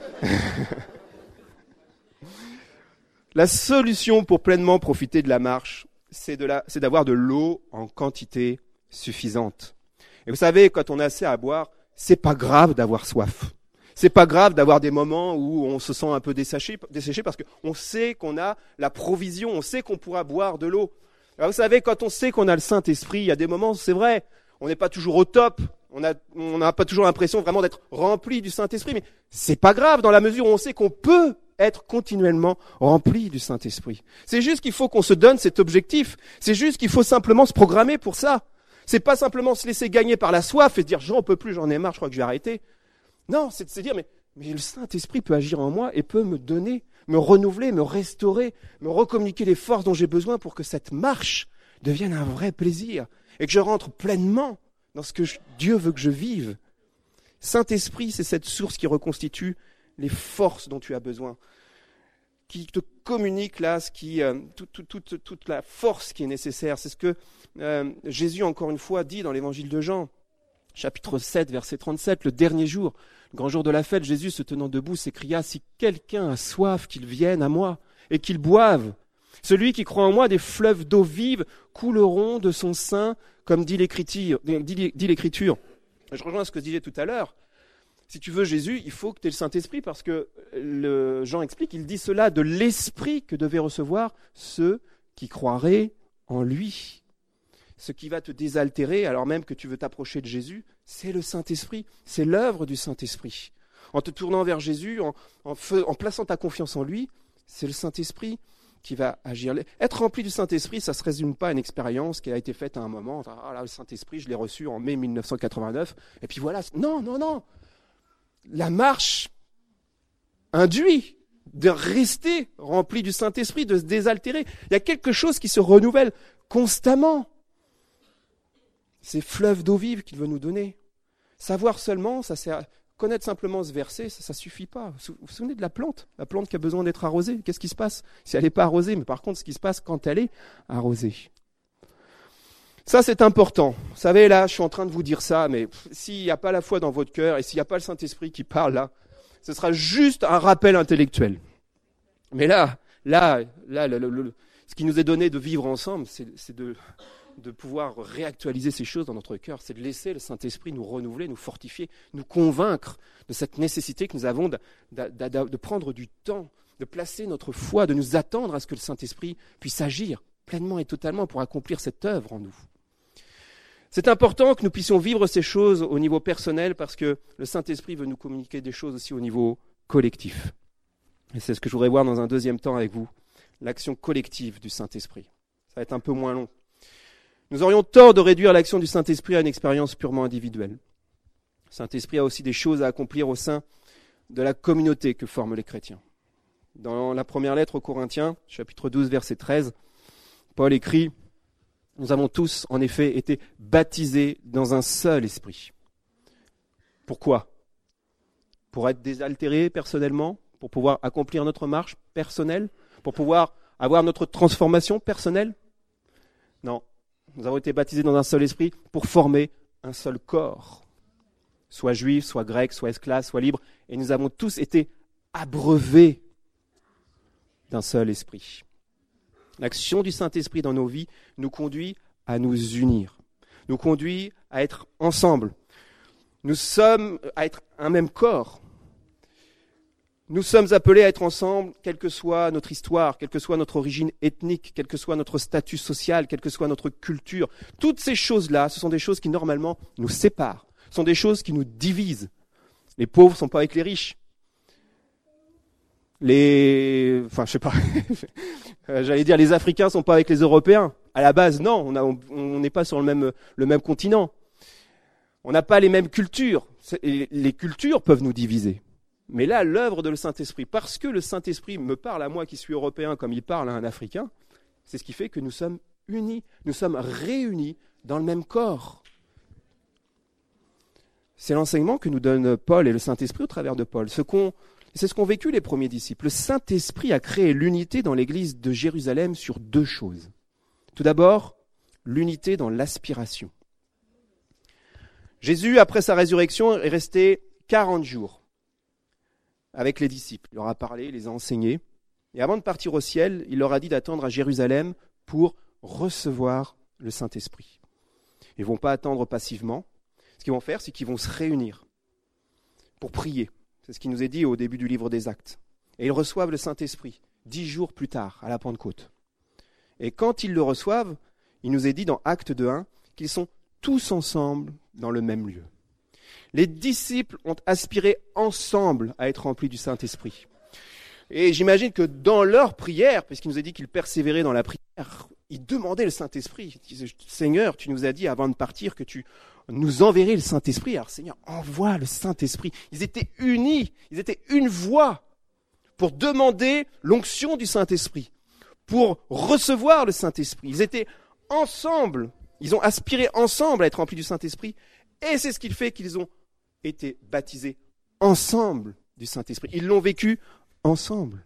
La solution pour pleinement profiter de la marche, c'est, de la, c'est d'avoir de l'eau en quantité suffisante. Et vous savez, quand on a assez à boire, c'est pas grave d'avoir soif. C'est pas grave d'avoir des moments où on se sent un peu desséché, desséché parce qu'on sait qu'on a la provision, on sait qu'on pourra boire de l'eau. Alors vous savez, quand on sait qu'on a le Saint-Esprit, il y a des moments, c'est vrai, on n'est pas toujours au top, on a, on n'a pas toujours l'impression vraiment d'être rempli du Saint-Esprit, mais c'est pas grave dans la mesure où on sait qu'on peut être continuellement rempli du Saint-Esprit. C'est juste qu'il faut qu'on se donne cet objectif. C'est juste qu'il faut simplement se programmer pour ça. C'est pas simplement se laisser gagner par la soif et se dire j'en peux plus, j'en ai marre, je crois que je vais arrêter. Non, c'est de se dire mais, mais le Saint-Esprit peut agir en moi et peut me donner, me renouveler, me restaurer, me recommuniquer les forces dont j'ai besoin pour que cette marche devienne un vrai plaisir et que je rentre pleinement dans ce que je, Dieu veut que je vive. Saint-Esprit, c'est cette source qui reconstitue les forces dont tu as besoin, qui te communique là, ce qui, euh, tout, tout, tout, toute la force qui est nécessaire. C'est ce que euh, Jésus, encore une fois, dit dans l'évangile de Jean, chapitre sept, verset trente-sept, le dernier jour, le grand jour de la fête, Jésus, se tenant debout, s'écria « Si quelqu'un a soif, qu'il vienne à moi et qu'il boive. Celui qui croit en moi, des fleuves d'eau vive couleront de son sein, comme dit l'Écriture. » dit, dit l'Écriture. Je rejoins ce que je disais tout à l'heure. Si tu veux Jésus, il faut que tu aies le Saint-Esprit parce que le, Jean explique, il dit cela de l'Esprit que devaient recevoir ceux qui croiraient en lui. Ce qui va te désaltérer, alors même que tu veux t'approcher de Jésus, c'est le Saint-Esprit, c'est l'œuvre du Saint-Esprit. En te tournant vers Jésus, en, en, fe, en plaçant ta confiance en lui, c'est le Saint-Esprit qui va agir. Être rempli du Saint-Esprit, ça ne se résume pas à une expérience qui a été faite à un moment. Ah là, le Saint-Esprit, je l'ai reçu en mai mille neuf cent quatre-vingt-neuf, et puis voilà. Non, non, non. La marche induit de rester rempli du Saint-Esprit, de se désaltérer. Il y a quelque chose qui se renouvelle constamment. Ces fleuves d'eau vive qu'il veut nous donner. Savoir seulement, ça sert, connaître simplement ce verset, ça ne suffit pas. Vous vous souvenez de la plante? La plante qui a besoin d'être arrosée. Qu'est-ce qui se passe si elle n'est pas arrosée? Mais par contre, ce qui se passe quand elle est arrosée. Ça, c'est important. Vous savez, là, je suis en train de vous dire ça, mais s'il n'y a pas la foi dans votre cœur et s'il n'y a pas le Saint-Esprit qui parle là, ce sera juste un rappel intellectuel. Mais là, là, là, le, le, le, ce qui nous est donné de vivre ensemble, c'est, c'est de, de pouvoir réactualiser ces choses dans notre cœur. C'est de laisser le Saint-Esprit nous renouveler, nous fortifier, nous convaincre de cette nécessité que nous avons de, de, de, de prendre du temps, de placer notre foi, de nous attendre à ce que le Saint-Esprit puisse agir pleinement et totalement pour accomplir cette œuvre en nous. C'est important que nous puissions vivre ces choses au niveau personnel parce que le Saint-Esprit veut nous communiquer des choses aussi au niveau collectif. Et c'est ce que je voudrais voir dans un deuxième temps avec vous, l'action collective du Saint-Esprit. Ça va être un peu moins long. Nous aurions tort de réduire l'action du Saint-Esprit à une expérience purement individuelle. Le Saint-Esprit a aussi des choses à accomplir au sein de la communauté que forment les chrétiens. Dans la première lettre aux Corinthiens, chapitre douze, verset treize, Paul écrit « Nous avons tous, en effet, été baptisés dans un seul esprit. » Pourquoi ? Pour être désaltérés personnellement ? Pour pouvoir accomplir notre marche personnelle, pour pouvoir avoir notre transformation personnelle? Non, nous avons été baptisés dans un seul esprit pour former un seul corps, soit juif, soit grec, soit esclave, soit libre, et nous avons tous été abreuvés d'un seul esprit. L'action du Saint-Esprit dans nos vies nous conduit à nous unir, nous conduit à être ensemble. Nous sommes à être un même corps. Nous sommes appelés à être ensemble, quelle que soit notre histoire, quelle que soit notre origine ethnique, quel que soit notre statut social, quelle que soit notre culture. Toutes ces choses-là, ce sont des choses qui normalement nous séparent, ce sont des choses qui nous divisent. Les pauvres ne sont pas avec les riches. Les, enfin, je sais pas, j'allais dire les Africains ne sont pas avec les Européens. À la base, non, on a, on n'est pas sur le même, le même continent. On n'a pas les mêmes cultures. Les cultures peuvent nous diviser. Mais là, l'œuvre de le Saint-Esprit, parce que le Saint-Esprit me parle à moi qui suis européen comme il parle à un Africain, c'est ce qui fait que nous sommes unis, nous sommes réunis dans le même corps. C'est l'enseignement que nous donne Paul et le Saint-Esprit au travers de Paul. Ce qu'on, c'est ce qu'ont vécu les premiers disciples. Le Saint-Esprit a créé l'unité dans l'église de Jérusalem sur deux choses. Tout d'abord, l'unité dans l'aspiration. Jésus, après sa résurrection, est resté quarante jours avec les disciples. Il leur a parlé, il les a enseignés. Et avant de partir au ciel, il leur a dit d'attendre à Jérusalem pour recevoir le Saint-Esprit. Ils ne vont pas attendre passivement. Ce qu'ils vont faire, c'est qu'ils vont se réunir pour prier. C'est ce qui nous est dit au début du livre des Actes. Et ils reçoivent le Saint-Esprit dix jours plus tard, à la Pentecôte. Et quand ils le reçoivent, il nous est dit dans Actes deux un qu'ils sont tous ensemble dans le même lieu. Les disciples ont aspiré ensemble à être remplis du Saint-Esprit. Et j'imagine que dans leur prière, puisqu'il nous a dit qu'ils persévéraient dans la prière, ils demandaient le Saint-Esprit. Ils disaient, Seigneur, tu nous as dit avant de partir que tu nous enverrais le Saint-Esprit. Alors Seigneur, envoie le Saint-Esprit. Ils étaient unis, ils étaient une voix pour demander l'onction du Saint-Esprit, pour recevoir le Saint-Esprit. Ils étaient ensemble, ils ont aspiré ensemble à être remplis du Saint-Esprit. Et c'est ce qui fait qu'ils ont été baptisés ensemble du Saint-Esprit. Ils l'ont vécu ensemble.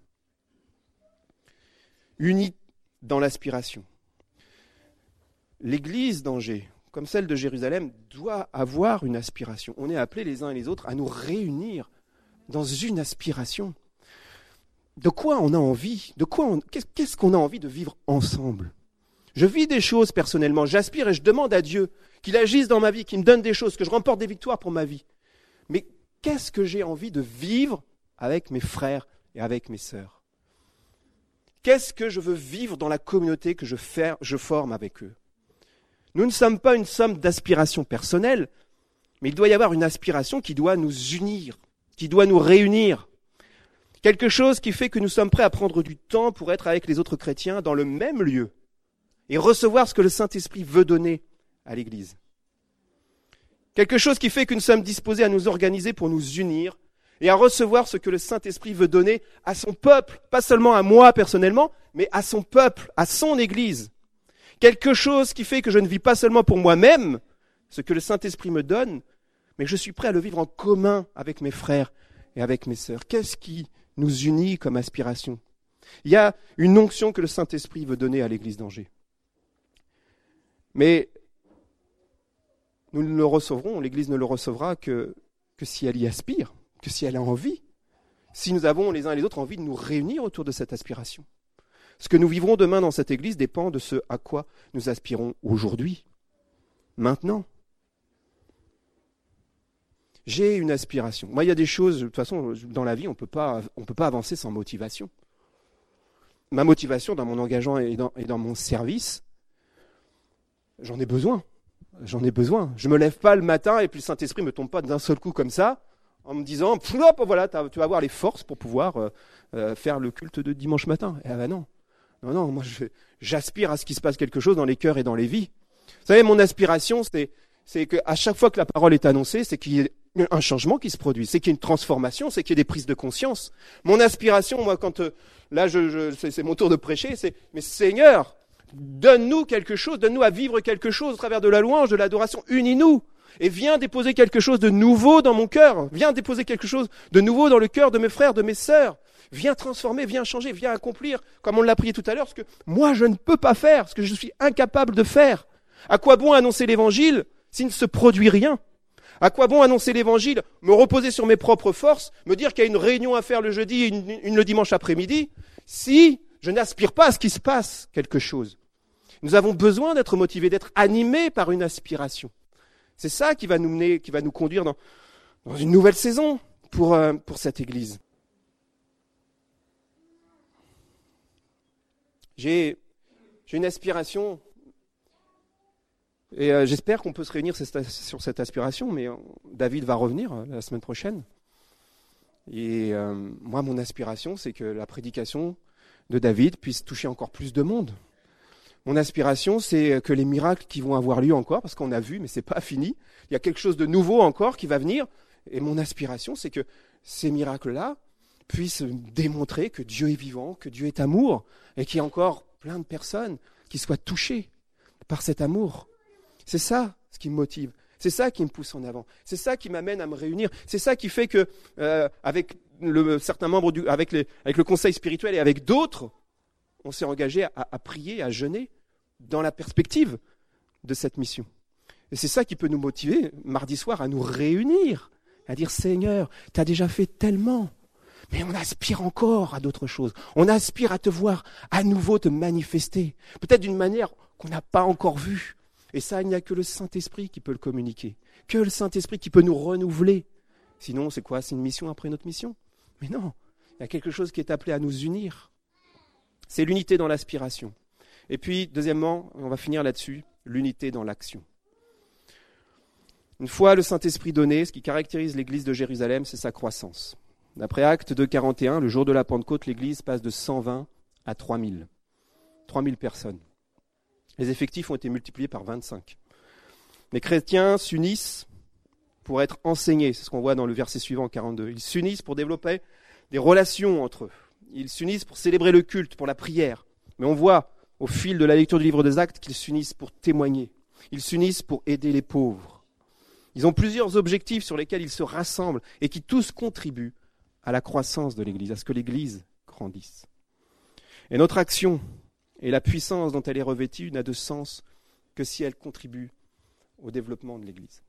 Unis dans l'aspiration. L'église d'Angers, comme celle de Jérusalem, doit avoir une aspiration. On est appelés les uns et les autres à nous réunir dans une aspiration. De quoi on a envie ? De quoi on... Qu'est-ce qu'on a envie de vivre ensemble ? Je vis des choses personnellement, j'aspire et je demande à Dieu qu'il agisse dans ma vie, qu'il me donne des choses, que je remporte des victoires pour ma vie. Mais qu'est-ce que j'ai envie de vivre avec mes frères et avec mes sœurs ? Qu'est-ce que je veux vivre dans la communauté que je, fais, je forme avec eux ? Nous ne sommes pas une somme d'aspirations personnelles, mais il doit y avoir une aspiration qui doit nous unir, qui doit nous réunir. Quelque chose qui fait que nous sommes prêts à prendre du temps pour être avec les autres chrétiens dans le même lieu et recevoir ce que le Saint-Esprit veut donner à l'Église. Quelque chose qui fait que nous sommes disposés à nous organiser pour nous unir et à recevoir ce que le Saint-Esprit veut donner à son peuple, pas seulement à moi personnellement, mais à son peuple, à son Église. Quelque chose qui fait que je ne vis pas seulement pour moi-même, ce que le Saint-Esprit me donne, mais que je suis prêt à le vivre en commun avec mes frères et avec mes sœurs. Qu'est-ce qui nous unit comme aspiration ? Il y a une onction que le Saint-Esprit veut donner à l'Église d'Angers. Mais nous ne le recevrons, l'Église ne le recevra que, que si elle y aspire, que si elle a envie, si nous avons les uns et les autres envie de nous réunir autour de cette aspiration. Ce que nous vivrons demain dans cette Église dépend de ce à quoi nous aspirons aujourd'hui, maintenant. J'ai une aspiration. Moi, il y a des choses, de toute façon, dans la vie, on peut pas, on peut pas avancer sans motivation. Ma motivation dans mon engagement et dans, et dans mon service, j'en ai besoin. J'en ai besoin. Je me lève pas le matin et puis le Saint-Esprit me tombe pas d'un seul coup comme ça, en me disant, hop, voilà, tu vas avoir les forces pour pouvoir euh, euh, faire le culte de dimanche matin. Eh ben non. Non, non, moi, je, j'aspire à ce qu'il se passe quelque chose dans les cœurs et dans les vies. Vous savez, mon aspiration, c'est, c'est qu'à chaque fois que la parole est annoncée, c'est qu'il y ait un changement qui se produit, c'est qu'il y ait une transformation, c'est qu'il y ait des prises de conscience. Mon aspiration, moi, quand euh, là, je, je, c'est, c'est mon tour de prêcher, c'est, mais Seigneur, donne-nous quelque chose, donne-nous à vivre quelque chose au travers de la louange, de l'adoration, unis-nous. Et viens déposer quelque chose de nouveau dans mon cœur. Viens déposer quelque chose de nouveau dans le cœur de mes frères, de mes sœurs. Viens transformer, viens changer, viens accomplir, comme on l'a prié tout à l'heure, ce que moi je ne peux pas faire, ce que je suis incapable de faire. À quoi bon annoncer l'évangile s'il ne se produit rien? À quoi bon annoncer l'évangile, me reposer sur mes propres forces, me dire qu'il y a une réunion à faire le jeudi et une, une le dimanche après-midi, si je n'aspire pas à ce qu'il se passe quelque chose? Nous avons besoin d'être motivés, d'être animés par une aspiration. C'est ça qui va nous mener, qui va nous conduire dans, dans une nouvelle saison pour, euh, pour cette Église. J'ai, j'ai une aspiration, et euh, j'espère qu'on peut se réunir sur cette aspiration, mais euh, David va revenir euh, la semaine prochaine. Et euh, moi, mon aspiration, c'est que la prédication de David puisse toucher encore plus de monde. Mon aspiration, c'est que les miracles qui vont avoir lieu encore, parce qu'on a vu, mais c'est pas fini, il y a quelque chose de nouveau encore qui va venir, et mon aspiration, c'est que ces miracles-là puissent démontrer que Dieu est vivant, que Dieu est amour, et qu'il y a encore plein de personnes qui soient touchées par cet amour. C'est ça ce qui me motive, c'est ça qui me pousse en avant, c'est ça qui m'amène à me réunir, c'est ça qui fait que, euh, avec le, certains membres, du, avec, les, avec le conseil spirituel et avec d'autres, on s'est engagé à, à prier, à jeûner, dans la perspective de cette mission. Et c'est ça qui peut nous motiver, mardi soir, à nous réunir, à dire « Seigneur, tu as déjà fait tellement, mais on aspire encore à d'autres choses. On aspire à te voir à nouveau te manifester, peut-être d'une manière qu'on n'a pas encore vue. » Et ça, il n'y a que le Saint-Esprit qui peut le communiquer, que le Saint-Esprit qui peut nous renouveler. Sinon, c'est quoi? C'est une mission après notre mission? Mais non, il y a quelque chose qui est appelé à nous unir. C'est l'unité dans l'aspiration. Et puis, deuxièmement, on va finir là-dessus, l'unité dans l'action. Une fois le Saint-Esprit donné, ce qui caractérise l'Église de Jérusalem, c'est sa croissance. D'après Actes deux quarante et un, le jour de la Pentecôte, l'Église passe de cent vingt à trois mille. trois mille personnes. Les effectifs ont été multipliés par vingt-cinq. Les chrétiens s'unissent pour être enseignés, c'est ce qu'on voit dans le verset suivant, quarante-deux. Ils s'unissent pour développer des relations entre eux. Ils s'unissent pour célébrer le culte, pour la prière. Mais on voit au fil de la lecture du livre des Actes qu'ils s'unissent pour témoigner. Ils s'unissent pour aider les pauvres. Ils ont plusieurs objectifs sur lesquels ils se rassemblent et qui tous contribuent à la croissance de l'Église, à ce que l'Église grandisse. Et notre action et la puissance dont elle est revêtue n'a de sens que si elle contribue au développement de l'Église.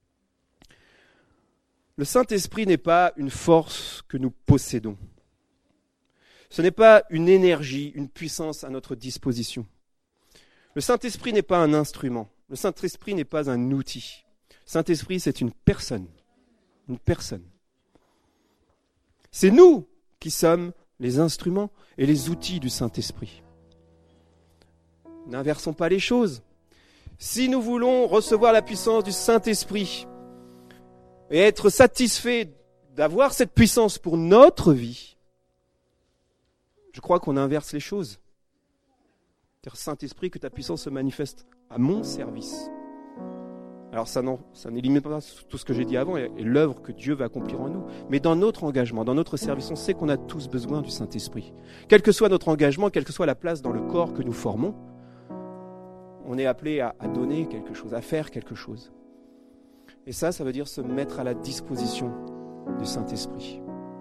Le Saint-Esprit n'est pas une force que nous possédons. Ce n'est pas une énergie, une puissance à notre disposition. Le Saint-Esprit n'est pas un instrument. Le Saint-Esprit n'est pas un outil. Le Saint-Esprit, c'est une personne. Une personne. C'est nous qui sommes les instruments et les outils du Saint-Esprit. N'inversons pas les choses. Si nous voulons recevoir la puissance du Saint-Esprit et être satisfaits d'avoir cette puissance pour notre vie, je crois qu'on inverse les choses. C'est-à-dire, Saint-Esprit, que ta puissance se manifeste à mon service. Alors ça, non, ça n'élimine pas tout ce que j'ai dit avant et, et l'œuvre que Dieu va accomplir en nous. Mais dans notre engagement, dans notre service, on sait qu'on a tous besoin du Saint-Esprit. Quel que soit notre engagement, quelle que soit la place dans le corps que nous formons, on est appelé à, à donner quelque chose, à faire quelque chose. Et ça, ça veut dire se mettre à la disposition du Saint-Esprit.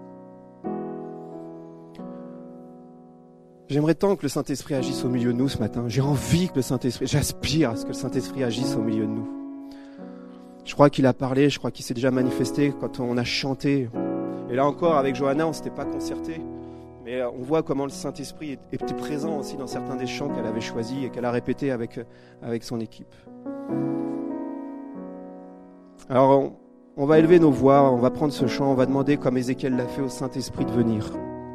J'aimerais tant que le Saint-Esprit agisse au milieu de nous ce matin. J'ai envie que le Saint-Esprit, j'aspire à ce que le Saint-Esprit agisse au milieu de nous. Je crois qu'il a parlé, je crois qu'il s'est déjà manifesté quand on a chanté. Et là encore, avec Johanna, on ne s'était pas concerté. Mais on voit comment le Saint-Esprit était présent aussi dans certains des chants qu'elle avait choisis et qu'elle a répétés avec, avec son équipe. Alors, on, on va élever nos voix, on va prendre ce chant, on va demander, comme Ézéchiel l'a fait, au Saint-Esprit de venir.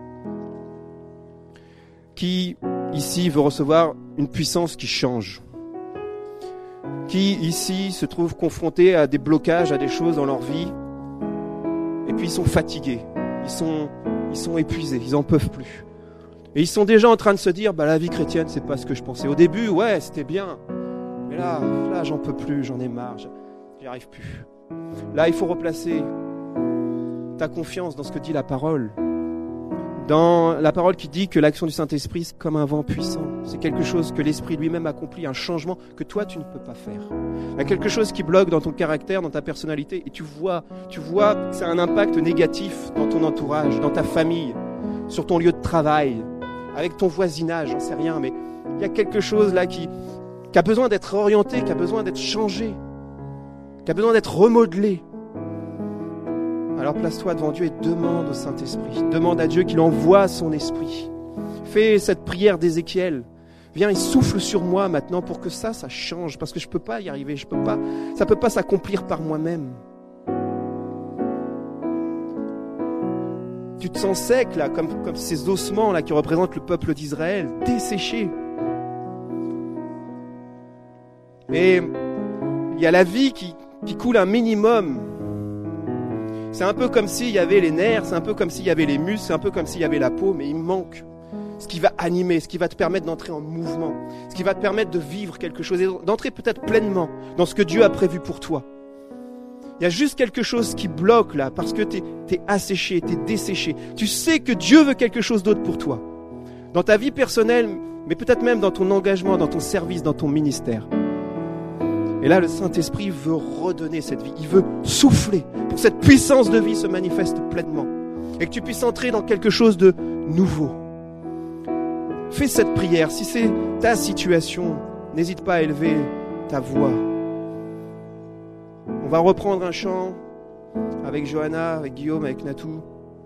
Qui, ici, veut recevoir une puissance qui change? Qui, ici, se trouve confronté à des blocages, à des choses dans leur vie, et puis ils sont fatigués, ils sont... Ils sont épuisés, ils n'en peuvent plus. Et ils sont déjà en train de se dire, bah, la vie chrétienne, c'est pas ce que je pensais. Au début, ouais, c'était bien. Mais là, là, j'en peux plus, j'en ai marre, j'y arrive plus. Là, il faut replacer ta confiance dans ce que dit la parole. Dans la parole qui dit que l'action du Saint-Esprit, c'est comme un vent puissant. C'est quelque chose que l'Esprit lui-même accomplit, un changement que toi, tu ne peux pas faire. Il y a quelque chose qui bloque dans ton caractère, dans ta personnalité, et tu vois, tu vois que ça a un impact négatif dans ton entourage, dans ta famille, sur ton lieu de travail, avec ton voisinage, j'en sais rien, mais il y a quelque chose là qui, qui a besoin d'être orienté, qui a besoin d'être changé, qui a besoin d'être remodelé. Alors place-toi devant Dieu et demande au Saint-Esprit. Demande à Dieu qu'il envoie son esprit. Fais cette prière d'Ézéchiel. Viens et souffle sur moi maintenant pour que ça, ça change. Parce que je ne peux pas y arriver. Je peux pas, ça ne peut pas s'accomplir par moi-même. Tu te sens sec là, comme, comme ces ossements là qui représentent le peuple d'Israël, desséchés. Et il y a la vie qui, qui coule un minimum. C'est un peu comme s'il y avait les nerfs, c'est un peu comme s'il y avait les muscles, c'est un peu comme s'il y avait la peau, mais il manque ce qui va animer, ce qui va te permettre d'entrer en mouvement, ce qui va te permettre de vivre quelque chose et d'entrer peut-être pleinement dans ce que Dieu a prévu pour toi. Il y a juste quelque chose qui bloque là, parce que t'es, t'es asséché, t'es desséché. Tu sais que Dieu veut quelque chose d'autre pour toi. Dans ta vie personnelle, mais peut-être même dans ton engagement, dans ton service, dans ton ministère. Et là, le Saint-Esprit veut redonner cette vie. Il veut souffler pour que cette puissance de vie se manifeste pleinement. Et que tu puisses entrer dans quelque chose de nouveau. Fais cette prière. Si c'est ta situation, n'hésite pas à élever ta voix. On va reprendre un chant avec Johanna, avec Guillaume, avec Natou.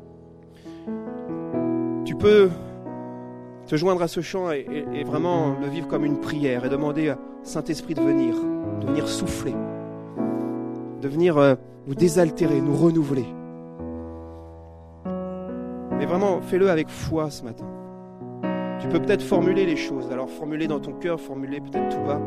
Tu peux te joindre à ce chant et, et, et vraiment le vivre comme une prière et demander à Saint-Esprit de venir, de venir souffler, de venir euh, nous désaltérer, nous renouveler. Mais vraiment, fais-le avec foi ce matin. Tu peux peut-être formuler les choses, alors formuler dans ton cœur, formuler peut-être tout bas.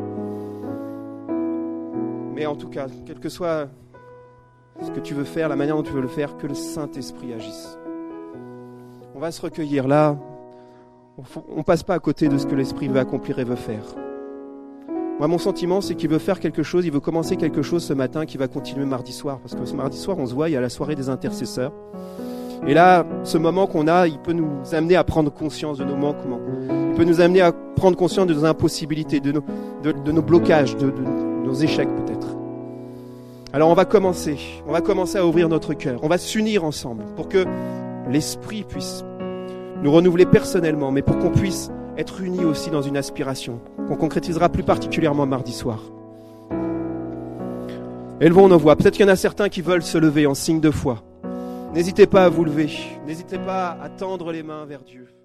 Mais en tout cas, quel que soit ce que tu veux faire, la manière dont tu veux le faire, que le Saint-Esprit agisse. On va se recueillir là. On ne passe pas à côté de ce que l'Esprit veut accomplir et veut faire. Moi, mon sentiment, c'est qu'il veut faire quelque chose, il veut commencer quelque chose ce matin qui va continuer mardi soir. Parce que ce mardi soir, on se voit, il y a la soirée des intercesseurs. Et là, ce moment qu'on a, il peut nous amener à prendre conscience de nos manquements. Il peut nous amener à prendre conscience de nos impossibilités, de nos, de, de nos blocages, de, de nos échecs peut-être. Alors on va commencer, on va commencer à ouvrir notre cœur. On va s'unir ensemble pour que l'Esprit puisse nous renouveler personnellement, mais pour qu'on puisse être unis aussi dans une aspiration, qu'on concrétisera plus particulièrement mardi soir. Élevons nos voix. Peut-être qu'il y en a certains qui veulent se lever en signe de foi. N'hésitez pas à vous lever. N'hésitez pas à tendre les mains vers Dieu.